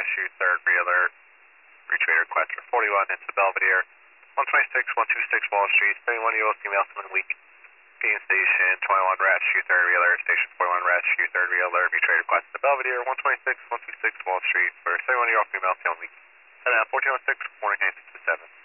shoot third realer, retriever request for 41 into Belvedere, 126, 126 Wall Street, 31 Eagle, female, swimming weak, Gain station, 21 rat shoot third realer, station 41 rat shoot third realer, retriever request to Belvedere, 126, 126 Wall Street for 31 Eagle, female, swimming weak, 1406, morning 967.